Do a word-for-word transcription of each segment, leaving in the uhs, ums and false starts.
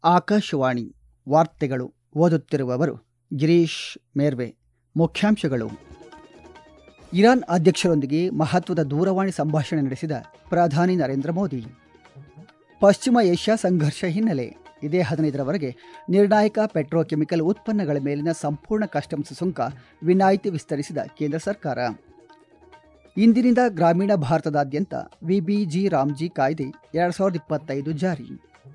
ಆಕಾಶವಾಣಿ ವಾರ್ತೆಗಳು. ಓದುತ್ತಿರುವವರು ಗಿರೀಶ್ ಮೇರ್ವೆ. ಮುಖ್ಯಾಂಶಗಳು: ಇರಾನ್ ಅಧ್ಯಕ್ಷರೊಂದಿಗೆ ಮಹತ್ವದ ದೂರವಾಣಿ ಸಂಭಾಷಣೆ ನಡೆಸಿದ ಪ್ರಧಾನಿ ನರೇಂದ್ರ ಮೋದಿ. ಪಶ್ಚಿಮ ಏಷ್ಯಾ ಸಂಘರ್ಷ ಹಿನ್ನೆಲೆ ಇದೇ ಹದಿನೈದರವರೆಗೆ ನಿರ್ಣಾಯಕ ಪೆಟ್ರೋಕೆಮಿಕಲ್ ಉತ್ಪನ್ನಗಳ ಮೇಲಿನ ಸಂಪೂರ್ಣ ಕಸ್ಟಮ್ಸ್ ಸುಂಕ ವಿನಾಯಿತಿ ವಿಸ್ತರಿಸಿದ ಕೇಂದ್ರ ಸರ್ಕಾರ. ಇಂದಿನಿಂದ ಗ್ರಾಮೀಣ ಭಾರತದಾದ್ಯಂತ ವಿಬಿಜಿ ರಾಮ್ಜಿ ಕಾಯ್ದೆ ಎರಡು ಸಾವಿರದ ಇಪ್ಪತ್ತೈದು ಜಾರಿ.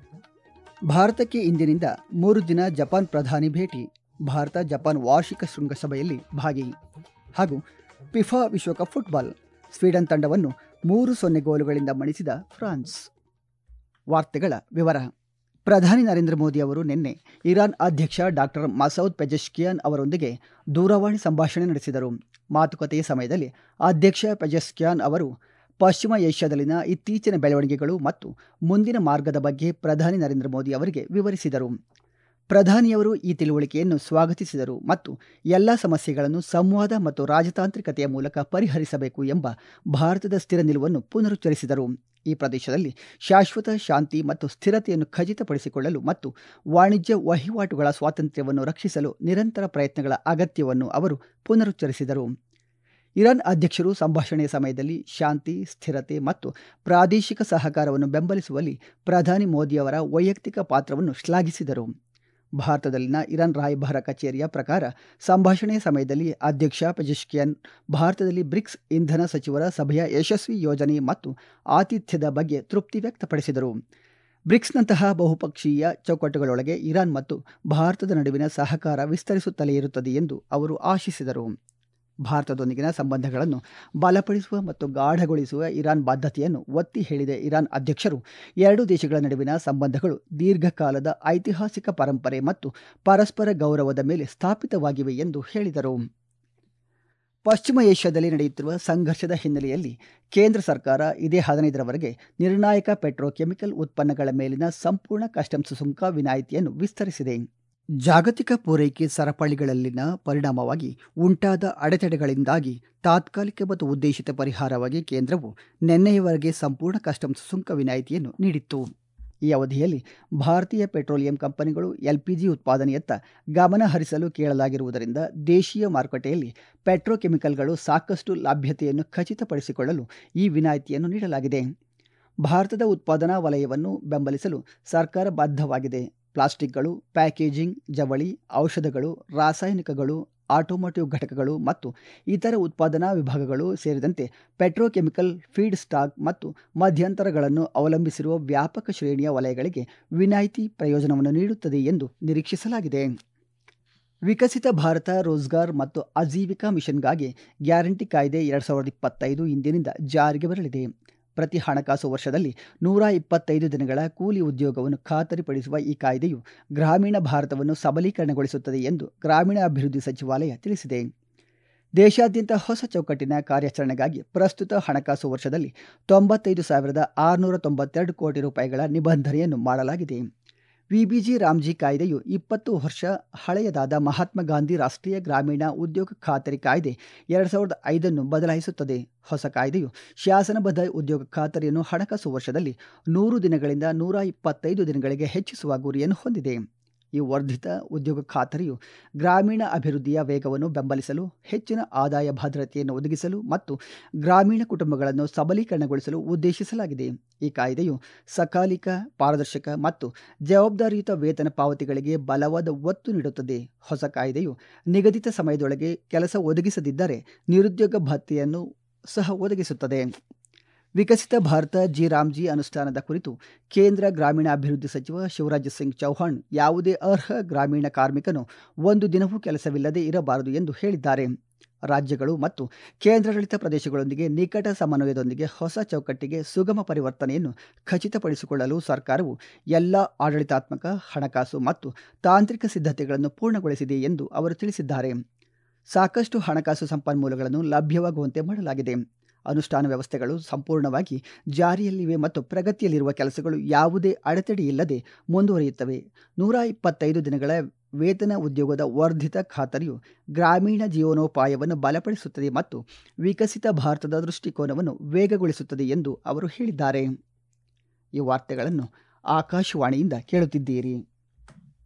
ಭಾರತಕ್ಕೆ ಇಂದಿನಿಂದ ಮೂರು ದಿನ ಜಪಾನ್ ಪ್ರಧಾನಿ ಭೇಟಿ. ಭಾರತ ಜಪಾನ್ ವಾರ್ಷಿಕ ಶೃಂಗಸಭೆಯಲ್ಲಿ ಭಾಗಿ. ಹಾಗೂ ಫಿಫಾ ವಿಶ್ವಕಪ್ ಫುಟ್ಬಾಲ್, ಸ್ವೀಡನ್ ತಂಡವನ್ನು ಮೂರು ಸೊನ್ನೆ ಗೋಲುಗಳಿಂದ ಮಣಿಸಿದ ಫ್ರಾನ್ಸ್. ವಾರ್ತೆಗಳ ವಿವರ. ಪ್ರಧಾನಿ ನರೇಂದ್ರ ಮೋದಿ ಅವರು ನಿನ್ನೆ ಇರಾನ್ ಅಧ್ಯಕ್ಷ ಡಾಕ್ಟರ್ ಮಸೌದ್ ಪೆಜೆಶ್ಕಿಯಾನ್ ಅವರೊಂದಿಗೆ ದೂರವಾಣಿ ಸಂಭಾಷಣೆ ನಡೆಸಿದರು. ಮಾತುಕತೆಯ ಸಮಯದಲ್ಲಿ ಅಧ್ಯಕ್ಷ ಪೆಜೆಶ್ಕಿಯಾನ್ ಅವರು ಪಶ್ಚಿಮ ಏಷ್ಯಾದಲ್ಲಿನ ಇತ್ತೀಚಿನ ಬೆಳವಣಿಗೆಗಳು ಮತ್ತು ಮುಂದಿನ ಮಾರ್ಗದ ಬಗ್ಗೆ ಪ್ರಧಾನಿ ನರೇಂದ್ರ ಮೋದಿ ಅವರಿಗೆ ವಿವರಿಸಿದರು. ಪ್ರಧಾನಿಯವರು ಈ ತಿಳುವಳಿಕೆಯನ್ನು ಸ್ವಾಗತಿಸಿದರು ಮತ್ತು ಎಲ್ಲ ಸಮಸ್ಯೆಗಳನ್ನು ಸಂವಾದ ಮತ್ತು ರಾಜತಾಂತ್ರಿಕತೆಯ ಮೂಲಕ ಪರಿಹರಿಸಬೇಕು ಎಂಬ ಭಾರತದ ಸ್ಥಿರ ನಿಲುವನ್ನು ಪುನರುಚ್ಚರಿಸಿದರು. ಈ ಪ್ರದೇಶದಲ್ಲಿ ಶಾಶ್ವತ ಶಾಂತಿ ಮತ್ತು ಸ್ಥಿರತೆಯನ್ನು ಖಚಿತಪಡಿಸಿಕೊಳ್ಳಲು ಮತ್ತು ವಾಣಿಜ್ಯ ವಹಿವಾಟುಗಳ ಸ್ವಾತಂತ್ರ್ಯವನ್ನು ರಕ್ಷಿಸಲು ನಿರಂತರ ಪ್ರಯತ್ನಗಳ ಅಗತ್ಯವನ್ನು ಅವರು ಪುನರುಚ್ಚರಿಸಿದರು. ಇರಾನ್ ಅಧ್ಯಕ್ಷರು ಸಂಭಾಷಣೆಯ ಸಮಯದಲ್ಲಿ ಶಾಂತಿ, ಸ್ಥಿರತೆ ಮತ್ತು ಪ್ರಾದೇಶಿಕ ಸಹಕಾರವನ್ನು ಬೆಂಬಲಿಸುವಲ್ಲಿ ಪ್ರಧಾನಿ ಮೋದಿಯವರ ವೈಯಕ್ತಿಕ ಪಾತ್ರವನ್ನು ಶ್ಲಾಘಿಸಿದರು. ಭಾರತದಲ್ಲಿನ ಇರಾನ್ ರಾಯಭಾರ ಕಚೇರಿಯ ಪ್ರಕಾರ ಸಂಭಾಷಣೆಯ ಸಮಯದಲ್ಲಿ ಅಧ್ಯಕ್ಷ ಪೆಜೆಶ್ಕಿಯಾನ್ ಭಾರತದಲ್ಲಿ ಬ್ರಿಕ್ಸ್ ಇಂಧನ ಸಚಿವರ ಸಭೆಯ ಯಶಸ್ವಿ ಯೋಜನೆ ಮತ್ತು ಆತಿಥ್ಯದ ಬಗ್ಗೆ ತೃಪ್ತಿ ವ್ಯಕ್ತಪಡಿಸಿದರು. ಬ್ರಿಕ್ಸ್ನಂತಹ ಬಹುಪಕ್ಷೀಯ ಚೌಕಟ್ಟುಗಳೊಳಗೆ ಇರಾನ್ ಮತ್ತು ಭಾರತದ ನಡುವಿನ ಸಹಕಾರ ವಿಸ್ತರಿಸುತ್ತಲೇ ಇರುತ್ತದೆ ಎಂದು ಅವರು ಆಶಿಸಿದರು. ಭಾರತದೊಂದಿಗಿನ ಸಂಬಂಧಗಳನ್ನು ಬಲಪಡಿಸುವ ಮತ್ತು ಗಾಢಗೊಳಿಸುವ ಇರಾನ್ ಬದ್ಧತೆಯನ್ನು ಒತ್ತಿ ಹೇಳಿದ ಇರಾನ್ ಅಧ್ಯಕ್ಷರು ಎರಡು ದೇಶಗಳ ನಡುವಿನ ಸಂಬಂಧಗಳು ದೀರ್ಘಕಾಲದ ಐತಿಹಾಸಿಕ ಪರಂಪರೆ ಮತ್ತು ಪರಸ್ಪರ ಗೌರವದ ಮೇಲೆ ಸ್ಥಾಪಿತವಾಗಿವೆ ಎಂದು ಹೇಳಿದರು. ಪಶ್ಚಿಮ ಏಷ್ಯಾದಲ್ಲಿ ನಡೆಯುತ್ತಿರುವ ಸಂಘರ್ಷದ ಹಿನ್ನೆಲೆಯಲ್ಲಿ ಕೇಂದ್ರ ಸರ್ಕಾರ ಇದೇ ಹದಿನೈದರವರೆಗೆ ನಿರ್ಣಾಯಕ ಪೆಟ್ರೋಕೆಮಿಕಲ್ ಉತ್ಪನ್ನಗಳ ಮೇಲಿನ ಸಂಪೂರ್ಣ ಕಸ್ಟಮ್ಸ್ ಸುಂಕ ವಿನಾಯಿತಿಯನ್ನು ವಿಸ್ತರಿಸಿದೆ. ಜಾಗತಿಕ ಪೂರೈಕೆ ಸರಪಳಿಗಳಲ್ಲಿನ ಪರಿಣಾಮವಾಗಿ ಉಂಟಾದ ಅಡೆತಡೆಗಳಿಂದಾಗಿ ತಾತ್ಕಾಲಿಕ ಮತ್ತು ಉದ್ದೇಶಿತ ಪರಿಹಾರವಾಗಿ ಕೇಂದ್ರವು ನಿನ್ನೆಯವರೆಗೆ ಸಂಪೂರ್ಣ ಕಸ್ಟಮ್ಸ್ ಸುಂಕ ವಿನಾಯಿತಿಯನ್ನು ನೀಡಿತ್ತು. ಈ ಅವಧಿಯಲ್ಲಿ ಭಾರತೀಯ ಪೆಟ್ರೋಲಿಯಂ ಕಂಪನಿಗಳು ಎಲ್ಪಿಜಿ ಉತ್ಪಾದನೆಯತ್ತ ಗಮನ ಹರಿಸಲು ಕೇಳಲಾಗಿರುವುದರಿಂದ ದೇಶೀಯ ಮಾರುಕಟ್ಟೆಯಲ್ಲಿ ಪೆಟ್ರೋಕೆಮಿಕಲ್ಗಳು ಸಾಕಷ್ಟು ಲಭ್ಯತೆಯನ್ನು ಖಚಿತಪಡಿಸಿಕೊಳ್ಳಲು ಈ ವಿನಾಯಿತಿಯನ್ನು ನೀಡಲಾಗಿದೆ. ಭಾರತದ ಉತ್ಪಾದನಾ ವಲಯವನ್ನು ಬೆಂಬಲಿಸಲು ಸರ್ಕಾರ ಬದ್ಧವಾಗಿದೆ. ಪ್ಲಾಸ್ಟಿಕ್ಗಳು, ಪ್ಯಾಕೇಜಿಂಗ್, ಜವಳಿ, ಔಷಧಗಳು, ರಾಸಾಯನಿಕಗಳು, ಆಟೋಮೋಟಿವ್ ಘಟಕಗಳು ಮತ್ತು ಇತರ ಉತ್ಪಾದನಾ ವಿಭಾಗಗಳು ಸೇರಿದಂತೆ ಪೆಟ್ರೋಕೆಮಿಕಲ್ ಫೀಡ್ ಸ್ಟಾಕ್ ಮತ್ತು ಮಧ್ಯಂತರಗಳನ್ನು ಅವಲಂಬಿಸಿರುವ ವ್ಯಾಪಕ ಶ್ರೇಣಿಯ ವಲಯಗಳಿಗೆ ವಿನಾಯಿತಿ ಪ್ರಯೋಜನವನ್ನು ನೀಡುತ್ತದೆ ಎಂದು ನಿರೀಕ್ಷಿಸಲಾಗಿದೆ. ವಿಕಸಿತ ಭಾರತ ರೋಜ್ಗಾರ್ ಮತ್ತು ಆಜೀವಿಕಾ ಮಿಷನ್ಗಾಗಿ ಗ್ಯಾರಂಟಿ ಕಾಯ್ದೆ ಎರಡು ಸಾವಿರದ ಇಪ್ಪತ್ತೈದು ಇಂದಿನಿಂದ ಜಾರಿಗೆ ಬರಲಿದೆ. ಪ್ರತಿ ಹಣಕಾಸು ವರ್ಷದಲ್ಲಿ ನೂರ ಇಪ್ಪತ್ತೈದು ದಿನಗಳ ಕೂಲಿ ಉದ್ಯೋಗವನ್ನು ಖಾತರಿಪಡಿಸುವ ಈ ಕಾಯ್ದೆಯು ಗ್ರಾಮೀಣ ಭಾರತವನ್ನು ಸಬಲೀಕರಣಗೊಳಿಸುತ್ತದೆ ಎಂದು ಗ್ರಾಮೀಣಾಭಿವೃದ್ಧಿ ಸಚಿವಾಲಯ ತಿಳಿಸಿದೆ. ದೇಶಾದ್ಯಂತ ಹೊಸ ಚೌಕಟ್ಟಿನ ಕಾರ್ಯಾಚರಣೆಗಾಗಿ ಪ್ರಸ್ತುತ ಹಣಕಾಸು ವರ್ಷದಲ್ಲಿ ತೊಂಬತ್ತೈದು ಸಾವಿರದ ಆರುನೂರ ತೊಂಬತ್ತೆರಡು ಕೋಟಿ ರೂಪಾಯಿಗಳ ನಿಬಂಧನೆಯನ್ನು ಮಾಡಲಾಗಿದೆ. ವಿಬಿಜಿ ರಾಮ್ಜಿ ಕಾಯ್ದೆಯು ಇಪ್ಪತ್ತು ವರ್ಷ ಹಳೆಯದಾದ ಮಹಾತ್ಮ ಗಾಂಧಿ ರಾಷ್ಟ್ರೀಯ ಗ್ರಾಮೀಣ ಉದ್ಯೋಗ ಖಾತರಿ ಕಾಯ್ದೆ ಎರಡು ಸಾವಿರದ ಐದನ್ನು ಬದಲಾಯಿಸುತ್ತದೆ. ಹೊಸ ಕಾಯ್ದೆಯು ಶಾಸನಬದ್ಧ ಉದ್ಯೋಗ ಖಾತರಿಯನ್ನು ಹಣಕಾಸು ವರ್ಷದಲ್ಲಿ ನೂರು ದಿನಗಳಿಂದ ನೂರ ಇಪ್ಪತ್ತೈದು ದಿನಗಳಿಗೆ ಹೆಚ್ಚಿಸುವ ಗುರಿಯನ್ನು ಹೊಂದಿದೆ. ಈ ವರ್ಧಿತ ಉದ್ಯೋಗ ಖಾತರಿಯು ಗ್ರಾಮೀಣ ಅಭಿವೃದ್ಧಿಯ ವೇಗವನ್ನು ಬೆಂಬಲಿಸಲು, ಹೆಚ್ಚಿನ ಆದಾಯ ಭದ್ರತೆಯನ್ನು ಒದಗಿಸಲು ಮತ್ತು ಗ್ರಾಮೀಣ ಕುಟುಂಬಗಳನ್ನು ಸಬಲೀಕರಣಗೊಳಿಸಲು ಉದ್ದೇಶಿಸಲಾಗಿದೆ. ಈ ಕಾಯ್ದೆಯು ಸಕಾಲಿಕ, ಪಾರದರ್ಶಕ ಮತ್ತು ಜವಾಬ್ದಾರಿಯುತ ವೇತನ ಪಾವತಿಗಳಿಗೆ ಬಲವಾದ ಒತ್ತು ನೀಡುತ್ತದೆ. ಹೊಸ ಕಾಯ್ದೆಯು ನಿಗದಿತ ಸಮಯದೊಳಗೆ ಕೆಲಸ ಒದಗಿಸದಿದ್ದರೆ ನಿರುದ್ಯೋಗ ಭತ್ಯೆಯನ್ನು ಸಹ ಒದಗಿಸುತ್ತದೆ. ವಿಕಸಿತ ಭಾರತ ಜಿ ರಾಮ್ಜಿ ಅನುಷ್ಠಾನದ ಕುರಿತು ಕೇಂದ್ರ ಗ್ರಾಮೀಣಾಭಿವೃದ್ಧಿ ಸಚಿವ ಶಿವರಾಜ್ ಸಿಂಗ್ ಚೌಹಾಣ್ ಯಾವುದೇ ಅರ್ಹ ಗ್ರಾಮೀಣ ಕಾರ್ಮಿಕನು ಒಂದು ದಿನವೂ ಕೆಲಸವಿಲ್ಲದೆ ಇರಬಾರದು ಎಂದು ಹೇಳಿದ್ದಾರೆ. ರಾಜ್ಯಗಳು ಮತ್ತು ಕೇಂದ್ರಾಡಳಿತ ಪ್ರದೇಶಗಳೊಂದಿಗೆ ನಿಕಟ ಸಮನ್ವಯದೊಂದಿಗೆ ಹೊಸ ಚೌಕಟ್ಟಿಗೆ ಸುಗಮ ಪರಿವರ್ತನೆಯನ್ನು ಖಚಿತಪಡಿಸಿಕೊಳ್ಳಲು ಸರ್ಕಾರವು ಎಲ್ಲ ಆಡಳಿತಾತ್ಮಕ, ಹಣಕಾಸು ಮತ್ತು ತಾಂತ್ರಿಕ ಸಿದ್ಧತೆಗಳನ್ನು ಪೂರ್ಣಗೊಳಿಸಿದೆ ಎಂದು ಅವರು ತಿಳಿಸಿದ್ದಾರೆ. ಸಾಕಷ್ಟು ಹಣಕಾಸು ಸಂಪನ್ಮೂಲಗಳನ್ನು ಲಭ್ಯವಾಗುವಂತೆ ಮಾಡಲಾಗಿದೆ. ಅನುಷ್ಠಾನ ವ್ಯವಸ್ಥೆಗಳು ಸಂಪೂರ್ಣವಾಗಿ ಜಾರಿಯಲ್ಲಿವೆ ಮತ್ತು ಪ್ರಗತಿಯಲ್ಲಿರುವ ಕೆಲಸಗಳು ಯಾವುದೇ ಅಡೆತಡೆಯಿಲ್ಲದೆ ಮುಂದುವರಿಯುತ್ತವೆ. ನೂರ ಇಪ್ಪತ್ತೈದು ದಿನಗಳ ವೇತನ ಉದ್ಯೋಗದ ವರ್ಧಿತ ಖಾತರಿಯು ಗ್ರಾಮೀಣ ಜೀವನೋಪಾಯವನ್ನು ಬಲಪಡಿಸುತ್ತದೆ ಮತ್ತು ವಿಕಸಿತ ಭಾರತದ ದೃಷ್ಟಿಕೋನವನ್ನು ವೇಗಗೊಳಿಸುತ್ತದೆ ಎಂದು ಅವರು ಹೇಳಿದ್ದಾರೆ. ಈ ವಾರ್ತೆಗಳನ್ನು ಆಕಾಶವಾಣಿಯಿಂದ ಕೇಳುತ್ತಿದ್ದೀರಿ.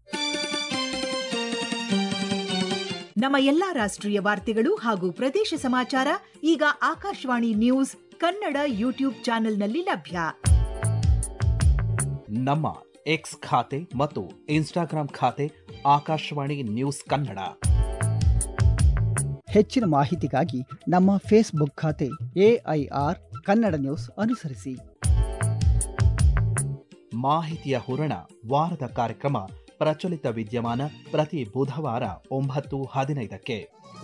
ನಮ್ಮ ಎಲ್ಲಾ ರಾಷ್ಟ್ರೀಯ ವಾರ್ತೆಗಳು ಹಾಗೂ ಪ್ರದೇಶ ಸಮಾಚಾರ ಈಗ ಆಕಾಶವಾಣಿ ನ್ಯೂಸ್ ಕನ್ನಡ ಯೂಟ್ಯೂಬ್ ಚಾನೆಲ್ನಲ್ಲಿ ಲಭ್ಯ. ನಮ್ಮ ಎಕ್ಸ್ ಖಾತೆ ಮತ್ತು ಇನ್ಸ್ಟಾಗ್ರಾಂ ಖಾತೆ ಆಕಾಶವಾಣಿ ನ್ಯೂಸ್ ಕನ್ನಡ. ಹೆಚ್ಚಿನ ಮಾಹಿತಿಗಾಗಿ ನಮ್ಮ ಫೇಸ್ಬುಕ್ ಖಾತೆ ಎಐಆರ್ ಕನ್ನಡ ನ್ಯೂಸ್ ಅನುಸರಿಸಿ. ಮಾಹಿತಿಯ ಹೂರಣ ವಾರದ ಕಾರ್ಯಕ್ರಮ ಪ್ರಚಲಿತ ವಿದ್ಯಮಾನ ಪ್ರತಿ ಬುಧವಾರ ಒಂಬತ್ತು ಹದಿನೈದಕ್ಕೆ.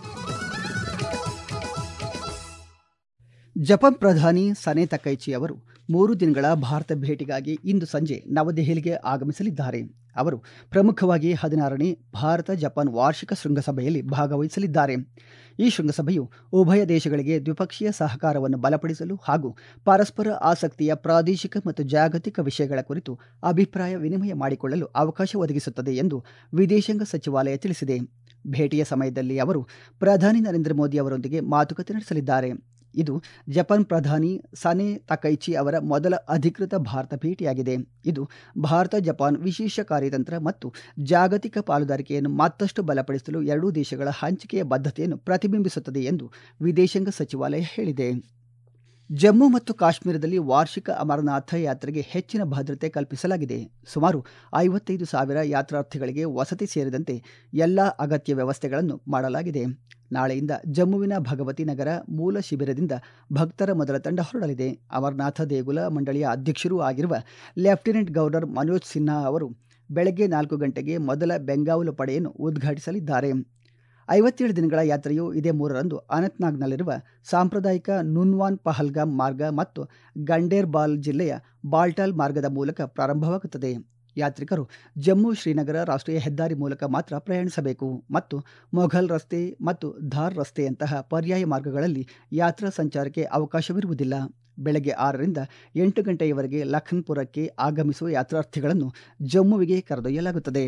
ಜಪಾನ್ ಪ್ರಧಾನಿ ಸನೆ ತಕೈಚಿ ಅವರು ಮೂರು ದಿನಗಳ ಭಾರತ ಭೇಟಿಗಾಗಿ ಇಂದು ಸಂಜೆ ನವದೆಹಲಿಗೆ ಆಗಮಿಸಲಿದ್ದಾರೆ. ಅವರು ಪ್ರಮುಖವಾಗಿ ಹದಿನಾರನೇ ಭಾರತ ಜಪಾನ್ ವಾರ್ಷಿಕ ಶೃಂಗಸಭೆಯಲ್ಲಿ ಭಾಗವಹಿಸಲಿದ್ದಾರೆ. ಈ ಶೃಂಗಸಭೆಯು ಉಭಯ ದೇಶಗಳಿಗೆ ದ್ವಿಪಕ್ಷೀಯ ಸಹಕಾರವನ್ನು ಬಲಪಡಿಸಲು ಹಾಗೂ ಪರಸ್ಪರ ಆಸಕ್ತಿಯ ಪ್ರಾದೇಶಿಕ ಮತ್ತು ಜಾಗತಿಕ ವಿಷಯಗಳ ಕುರಿತು ಅಭಿಪ್ರಾಯ ವಿನಿಮಯ ಮಾಡಿಕೊಳ್ಳಲು ಅವಕಾಶ ಒದಗಿಸುತ್ತದೆ ಎಂದು ವಿದೇಶಾಂಗ ಸಚಿವಾಲಯ ತಿಳಿಸಿದೆ. ಭೇಟಿಯ ಸಮಯದಲ್ಲಿ ಅವರು ಪ್ರಧಾನಿ ನರೇಂದ್ರ ಮೋದಿ ಅವರೊಂದಿಗೆ ಮಾತುಕತೆ ನಡೆಸಲಿದ್ದಾರೆ. ಇದು ಜಪಾನ್ ಪ್ರಧಾನಿ ಸನೆ ತಕೈಚಿ ಅವರ ಮೊದಲ ಅಧಿಕೃತ ಭಾರತ ಭೇಟಿಯಾಗಿದೆ. ಇದು ಭಾರತ ಜಪಾನ್ ವಿಶೇಷ ಕಾರ್ಯತಂತ್ರ ಮತ್ತು ಜಾಗತಿಕ ಪಾಲುದಾರಿಕೆಯನ್ನು ಮತ್ತಷ್ಟು ಬಲಪಡಿಸಲು ಎರಡೂ ದೇಶಗಳ ಹಂಚಿಕೆಯ ಬದ್ಧತೆಯನ್ನು ಪ್ರತಿಬಿಂಬಿಸುತ್ತದೆ ಎಂದು ವಿದೇಶಾಂಗ ಸಚಿವಾಲಯ ಹೇಳಿದೆ. ಜಮ್ಮು ಮತ್ತು ಕಾಶ್ಮೀರದಲ್ಲಿ ವಾರ್ಷಿಕ ಅಮರನಾಥ ಯಾತ್ರೆಗೆ ಹೆಚ್ಚಿನ ಭದ್ರತೆ ಕಲ್ಪಿಸಲಾಗಿದೆ. ಸುಮಾರು ಐವತ್ತೈದು ಸಾವಿರ ಯಾತ್ರಾರ್ಥಿಗಳಿಗೆ ವಸತಿ ಸೇರಿದಂತೆ ಎಲ್ಲ ಅಗತ್ಯ ವ್ಯವಸ್ಥೆಗಳನ್ನು ಮಾಡಲಾಗಿದೆ. ನಾಳೆಯಿಂದ ಜಮ್ಮುವಿನ ಭಗವತಿ ನಗರ ಮೂಲ ಶಿಬಿರದಿಂದ ಭಕ್ತರ ಮೊದಲ ತಂಡ ಹೊರಡಲಿದೆ. ಅಮರನಾಥ ದೇಗುಲ ಮಂಡಳಿಯ ಅಧ್ಯಕ್ಷರೂ ಆಗಿರುವ ಲೆಫ್ಟಿನೆಂಟ್ ಗವರ್ನರ್ ಮನೋಜ್ ಸಿನ್ಹಾ ಅವರು ಬೆಳಗ್ಗೆ ನಾಲ್ಕು ಗಂಟೆಗೆ ಮೊದಲ ಬೆಂಗಾವಲು ಪಡೆಯನ್ನು ಉದ್ಘಾಟಿಸಲಿದ್ದಾರೆ. ಐವತ್ತೇಳು ದಿನಗಳ ಯಾತ್ರೆಯು ಇದೇ ಮೂರರಂದು ಅನಂತ್ನಾಗ್ನಲ್ಲಿರುವ ಸಾಂಪ್ರದಾಯಿಕ ನುನ್ವಾನ್ ಪಹಲ್ಗಾಮ್ ಮಾರ್ಗ ಮತ್ತು ಗಂಡೇರ್ಬಾಲ್ ಜಿಲ್ಲೆಯ ಬಾಲ್ಟಾಲ್ ಮಾರ್ಗದ ಮೂಲಕ ಪ್ರಾರಂಭವಾಗುತ್ತದೆ. ಯಾತ್ರಿಕರು ಜಮ್ಮು ಶ್ರೀನಗರ ರಾಷ್ಟ್ರೀಯ ಹೆದ್ದಾರಿ ಮೂಲಕ ಮಾತ್ರ ಪ್ರಯಾಣಿಸಬೇಕು ಮತ್ತು ಮೊಘಲ್ ರಸ್ತೆ ಮತ್ತು ಧಾರ್ ರಸ್ತೆಯಂತಹ ಪರ್ಯಾಯ ಮಾರ್ಗಗಳಲ್ಲಿ ಯಾತ್ರಾ ಸಂಚಾರಕ್ಕೆ ಅವಕಾಶವಿರುವುದಿಲ್ಲ. ಬೆಳಗ್ಗೆ ಆರರಿಂದ ಎಂಟು ಗಂಟೆಯವರೆಗೆ ಲಖನ್ಪುರಕ್ಕೆ ಆಗಮಿಸುವ ಯಾತ್ರಾರ್ಥಿಗಳನ್ನು ಜಮ್ಮುವಿಗೆ ಕರೆದೊಯ್ಯಲಾಗುತ್ತದೆ.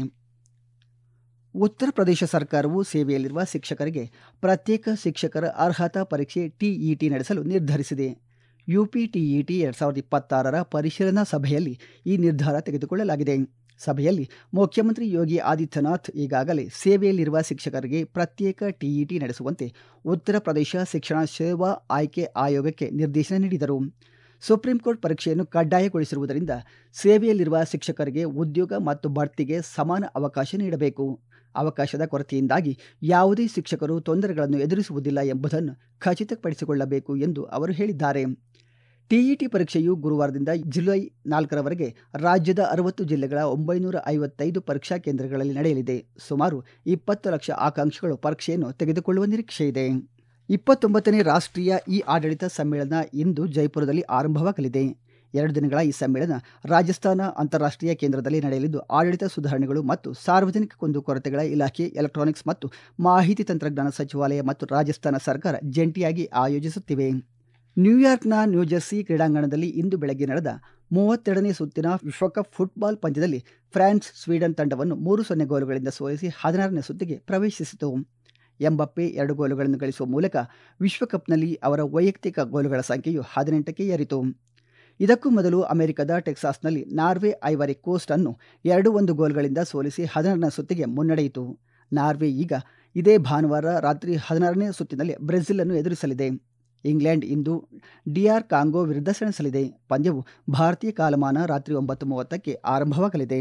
ಉತ್ತರ ಪ್ರದೇಶ ಸರ್ಕಾರವು ಸೇವೆಯಲ್ಲಿರುವ ಶಿಕ್ಷಕರಿಗೆ ಪ್ರತ್ಯೇಕ ಶಿಕ್ಷಕರ ಅರ್ಹತಾ ಪರೀಕ್ಷೆ ಟಿಇಟಿ ನಡೆಸಲು ನಿರ್ಧರಿಸಿದೆ. ಯುಪಿಟಿಇಟಿ ಎರಡು ಸಾವಿರದ ಇಪ್ಪತ್ತಾರರ ಪರಿಶೀಲನಾ ಸಭೆಯಲ್ಲಿ ಈ ನಿರ್ಧಾರ ತೆಗೆದುಕೊಳ್ಳಲಾಗಿದೆ. ಸಭೆಯಲ್ಲಿ ಮುಖ್ಯಮಂತ್ರಿ ಯೋಗಿ ಆದಿತ್ಯನಾಥ್ ಈಗಾಗಲೇ ಸೇವೆಯಲ್ಲಿರುವ ಶಿಕ್ಷಕರಿಗೆ ಪ್ರತ್ಯೇಕ ಟಿಇಟಿ ನಡೆಸುವಂತೆ ಉತ್ತರ ಪ್ರದೇಶ ಶಿಕ್ಷಣ ಸೇವಾ ಆಯ್ಕೆ ಆಯೋಗಕ್ಕೆ ನಿರ್ದೇಶನ ನೀಡಿದರು. ಸುಪ್ರೀಂ ಕೋರ್ಟ್ ಪರೀಕ್ಷೆಯನ್ನು ಕಡ್ಡಾಯಗೊಳಿಸಿರುವುದರಿಂದ ಸೇವೆಯಲ್ಲಿರುವ ಶಿಕ್ಷಕರಿಗೆ ಉದ್ಯೋಗ ಮತ್ತು ಬಡ್ತಿಗೆ ಸಮಾನ ಅವಕಾಶ ನೀಡಬೇಕು. ಅವಕಾಶದ ಕೊರತೆಯಿಂದಾಗಿ ಯಾವುದೇ ಶಿಕ್ಷಕರು ತೊಂದರೆಗಳನ್ನು ಎದುರಿಸುವುದಿಲ್ಲ ಎಂಬುದನ್ನು ಖಚಿತಪಡಿಸಿಕೊಳ್ಳಬೇಕು ಎಂದು ಅವರು ಹೇಳಿದ್ದಾರೆ. ಟಿಇಟಿ ಪರೀಕ್ಷೆಯು ಗುರುವಾರದಿಂದ ಜುಲೈ ನಾಲ್ಕರವರೆಗೆ ರಾಜ್ಯದ ಅರವತ್ತು ಜಿಲ್ಲೆಗಳ ಒಂಬೈನೂರ ಐವತ್ತೈದು ಪರೀಕ್ಷಾ ಕೇಂದ್ರಗಳಲ್ಲಿ ನಡೆಯಲಿದೆ. ಸುಮಾರು ಇಪ್ಪತ್ತು ಲಕ್ಷ ಆಕಾಂಕ್ಷಿಗಳು ಪರೀಕ್ಷೆಯನ್ನು ತೆಗೆದುಕೊಳ್ಳುವ ನಿರೀಕ್ಷೆಯಿದೆ. ಇಪ್ಪತ್ತೊಂಬತ್ತನೇ ರಾಷ್ಟ್ರೀಯ ಇ ಆಡಳಿತ ಸಮ್ಮೇಳನ ಇಂದು ಜೈಪುರದಲ್ಲಿ ಆರಂಭವಾಗಲಿದೆ. ಎರಡು ದಿನಗಳ ಈ ಸಮ್ಮೇಳನ ರಾಜಸ್ಥಾನ ಅಂತಾರಾಷ್ಟ್ರೀಯ ಕೇಂದ್ರದಲ್ಲಿ ನಡೆಯಲಿದ್ದು ಆಡಳಿತ ಸುಧಾರಣೆಗಳು ಮತ್ತು ಸಾರ್ವಜನಿಕ ಕುಂದುಕೊರತೆಗಳ ಇಲಾಖೆ, ಎಲೆಕ್ಟ್ರಾನಿಕ್ಸ್ ಮತ್ತು ಮಾಹಿತಿ ತಂತ್ರಜ್ಞಾನ ಸಚಿವಾಲಯ ಮತ್ತು ರಾಜಸ್ಥಾನ ಸರ್ಕಾರ ಜಂಟಿಯಾಗಿ ಆಯೋಜಿಸುತ್ತಿವೆ. ನ್ಯೂಯಾರ್ಕ್ನ ನ್ಯೂಜೆರ್ಸಿ ಕ್ರೀಡಾಂಗಣದಲ್ಲಿ ಇಂದು ಬೆಳಗ್ಗೆ ನಡೆದ ಮೂವತ್ತೆರಡನೇ ಸುತ್ತಿನ ವಿಶ್ವಕಪ್ ಫುಟ್ಬಾಲ್ ಪಂದ್ಯದಲ್ಲಿ ಫ್ರಾನ್ಸ್ ಸ್ವೀಡನ್ ತಂಡವನ್ನು ಮೂರು ಸೊನ್ನೆ ಗೋಲುಗಳಿಂದ ಸೋಲಿಸಿ ಹದಿನಾರನೇ ಸುತ್ತಿಗೆ ಪ್ರವೇಶಿಸಿತು. ಎಂಬಪ್ಪೆ ಎರಡು ಗೋಲುಗಳನ್ನು ಗಳಿಸುವ ಮೂಲಕ ವಿಶ್ವಕಪ್ನಲ್ಲಿ ಅವರ ವೈಯಕ್ತಿಕ ಗೋಲುಗಳ ಸಂಖ್ಯೆಯು ಹದಿನೆಂಟಕ್ಕೆ ಏರಿತು. ಇದಕ್ಕೂ ಮೊದಲು ಅಮೆರಿಕದ ಟೆಕ್ಸಾಸ್ನಲ್ಲಿ ನಾರ್ವೆ ಐವರಿ ಕೋಸ್ಟ್ ಅನ್ನು ಎರಡು ಒಂದು ಗೋಲ್ಗಳಿಂದ ಸೋಲಿಸಿ ಹದಿನಾರನೇ ಸುತ್ತಿಗೆ ಮುನ್ನಡೆಯಿತು. ನಾರ್ವೆ ಈಗ ಇದೇ ಭಾನುವಾರ ರಾತ್ರಿ ಹದಿನಾರನೇ ಸುತ್ತಿನಲ್ಲಿ ಬ್ರೆಜಿಲ್ ಅನ್ನು ಎದುರಿಸಲಿದೆ. ಇಂಗ್ಲೆಂಡ್ ಇಂದು ಡಿಆರ್ ಕಾಂಗೋ ವಿರುದ್ಧ ಸೆಣಸಲಿದೆ. ಪಂದ್ಯವು ಭಾರತೀಯ ಕಾಲಮಾನ ರಾತ್ರಿ ಒಂಬತ್ತು ಮೂವತ್ತಕ್ಕೆ ಆರಂಭವಾಗಲಿದೆ.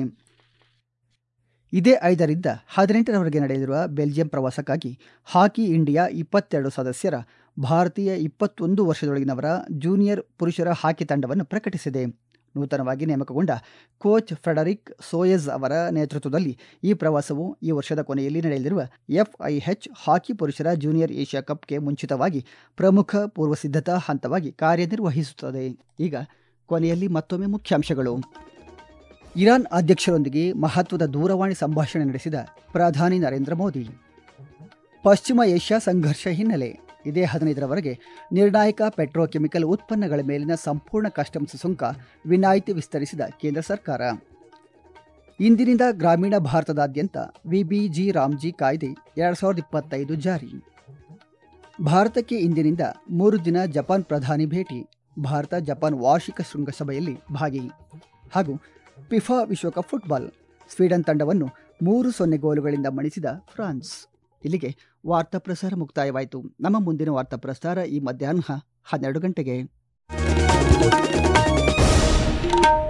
ಇದೇ ಐದರಿಂದ ಹದಿನೆಂಟರವರೆಗೆ ನಡೆಯಲಿರುವ ಬೆಲ್ಜಿಯಂ ಪ್ರವಾಸಕ್ಕಾಗಿ ಹಾಕಿ ಇಂಡಿಯಾ ಇಪ್ಪತ್ತೆರಡು ಸದಸ್ಯರ ಭಾರತೀಯ ಇಪ್ಪತ್ತೊಂದು ವರ್ಷದೊಳಗಿನವರ ಜೂನಿಯರ್ ಪುರುಷರ ಹಾಕಿ ತಂಡವನ್ನು ಪ್ರಕಟಿಸಿದೆ. ನೂತನವಾಗಿ ನೇಮಕಗೊಂಡ ಕೋಚ್ ಫ್ರೆಡರಿಕ್ ಸೋಯೆಜ್ ಅವರ ನೇತೃತ್ವದಲ್ಲಿ ಈ ಪ್ರವಾಸವು ಈ ವರ್ಷದ ಕೊನೆಯಲ್ಲಿ ನಡೆಯಲಿರುವ ಎಫ್ಐಎಚ್ ಹಾಕಿ ಪುರುಷರ ಜೂನಿಯರ್ ಏಷ್ಯಾ ಕಪ್ಗೆ ಮುಂಚಿತವಾಗಿ ಪ್ರಮುಖ ಪೂರ್ವಸಿದ್ಧತಾ ಹಂತವಾಗಿ ಕಾರ್ಯನಿರ್ವಹಿಸುತ್ತದೆ. ಈಗ ಕೊನೆಯಲ್ಲಿ ಮತ್ತೊಮ್ಮೆ ಮುಖ್ಯಾಂಶಗಳು. ಇರಾನ್ ಅಧ್ಯಕ್ಷರೊಂದಿಗೆ ಮಹತ್ವದ ದೂರವಾಣಿ ಸಂಭಾಷಣೆ ನಡೆಸಿದ ಪ್ರಧಾನಿ ನರೇಂದ್ರ ಮೋದಿ. ಪಶ್ಚಿಮ ಏಷ್ಯಾ ಸಂಘರ್ಷ ಹಿನ್ನೆಲೆ ಇದೇ ಹದಿನೈದರವರೆಗೆ ನಿರ್ಣಾಯಕ ಪೆಟ್ರೋಕೆಮಿಕಲ್ ಉತ್ಪನ್ನಗಳ ಮೇಲಿನ ಸಂಪೂರ್ಣ ಕಸ್ಟಮ್ಸ್ ಸುಂಕ ವಿನಾಯಿತಿ ವಿಸ್ತರಿಸಿದ ಕೇಂದ್ರ ಸರ್ಕಾರ. ಇಂದಿನಿಂದ ಗ್ರಾಮೀಣ ಭಾರತದಾದ್ಯಂತ ವಿಬಿಜಿ ರಾಮ್ಜಿ ಕಾಯ್ದೆ ಎರಡು ಸಾವಿರದ ಇಪ್ಪತ್ತೈದು ಜಾರಿ. ಭಾರತಕ್ಕೆ ಇಂದಿನಿಂದ ಮೂರು ದಿನ ಜಪಾನ್ ಪ್ರಧಾನಿ ಭೇಟಿ. ಭಾರತ ಜಪಾನ್ ವಾರ್ಷಿಕ ಶೃಂಗಸಭೆಯಲ್ಲಿ ಭಾಗಿ. ಹಾಗೂ ಫಿಫಾ ವಿಶ್ವಕಪ್ ಫುಟ್ಬಾಲ್ ಸ್ವೀಡನ್ ತಂಡವನ್ನು ಮೂರು ಸೊನ್ನೆ ಗೋಲುಗಳಿಂದ ಮಣಿಸಿದ ಫ್ರಾನ್ಸ್. ಇಲ್ಲಿಗೆ ವಾರ್ತಾ ಪ್ರಸಾರ ಮುಕ್ತಾಯವಾಯಿತು. ನಮ್ಮ ಮುಂದಿನ ವಾರ್ತಾ ಪ್ರಸಾರ ಈ ಮಧ್ಯಾಹ್ನ ಹನ್ನೆರಡು ಗಂಟೆಗೆ.